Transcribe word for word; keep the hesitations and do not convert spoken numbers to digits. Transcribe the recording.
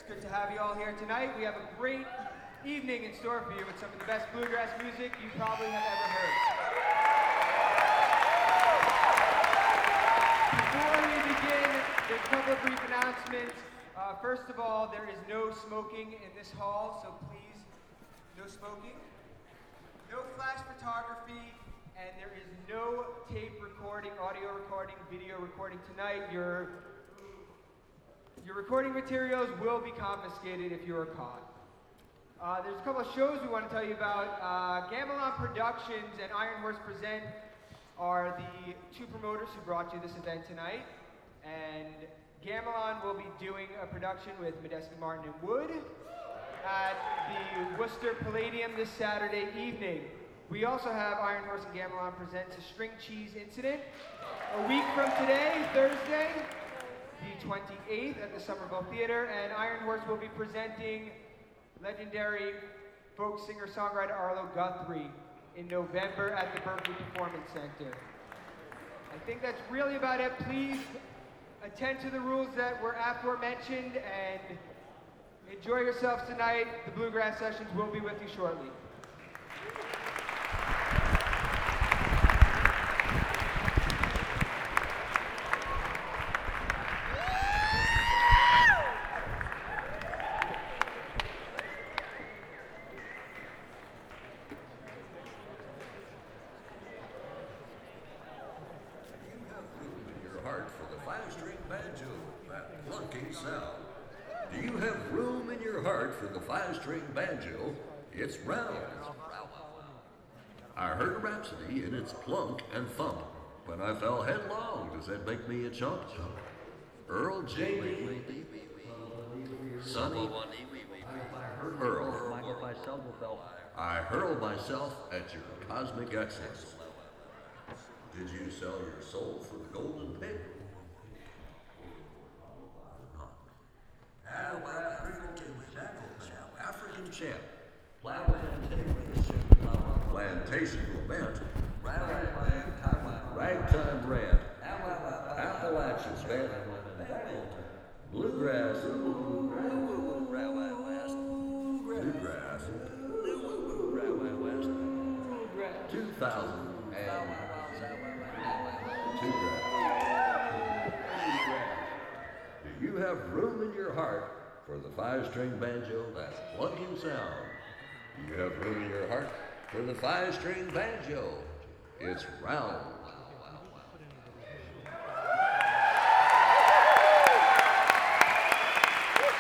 good to have you all here tonight. We have a great evening in store for you with some of the best bluegrass music you probably have ever heard. Before we begin, there's a couple of brief announcements. Uh, first of all, there is no smoking in this hall, so please, no smoking. No flash photography, and there is no tape recording, audio recording, video recording tonight. Your, your recording materials will be confiscated if you are caught. Uh, there's a couple of shows we want to tell you about. Uh, Gamelan Productions and Iron Horse Present are the two promoters who brought you this event tonight. And Gamelan will be doing a production with Medeski Martin and Wood at the Worcester Palladium this Saturday evening. We also have Iron Horse and Gamelan Presents a String Cheese Incident a week from today, Thursday, the twenty-eighth at the Somerville Theater, and Iron Horse will be presenting legendary folk singer-songwriter Arlo Guthrie in November at the Berkeley Performance Center. I think that's really about it. Please attend to the rules that were aforementioned and enjoy yourselves tonight. The Bluegrass Sessions will be with you shortly. Do you have room in your heart for the five-string banjo? It's round. I heard a rhapsody in its plunk and thump. When I fell headlong, does that make me a chump? Earl J D. Sonny Earl. I hurl myself at your cosmic excellence. Did you sell your soul for the golden pig? African champ. Plantation lament. Ragtime rant. Appalachian span. Bluegrass. Bluegrass. Two thousand and two Do you have room in your heart for the five-string banjo that's plunking sound? Do you have room in your heart for the five-string banjo? It's round.